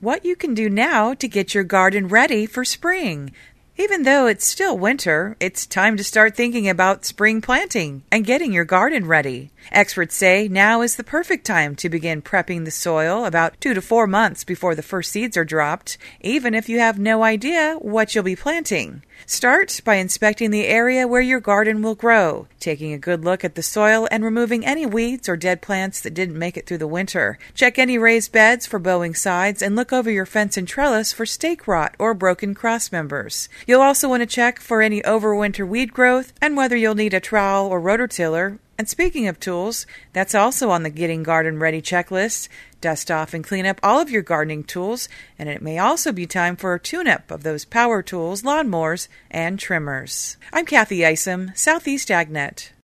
what you can do now to get your garden ready for spring. Even though it's still winter, it's time to start thinking about spring planting and getting your garden ready. Experts say now is the perfect time to begin prepping the soil about 2 to 4 months before the first seeds are dropped, even if you have no idea what you'll be planting. Start by inspecting the area where your garden will grow, taking a good look at the soil and removing any weeds or dead plants that didn't make it through the winter. Check any raised beds for bowing sides and look over your fence and trellis for stake rot or broken cross members. You'll also want to check for any overwinter weed growth and whether you'll need a trowel or rototiller. And speaking of tools, that's also on the Getting Garden Ready checklist. Dust off and clean up all of your gardening tools, and it may also be time for a tune-up of those power tools, lawnmowers, and trimmers. I'm Kathy Isom, Southeast AgNet.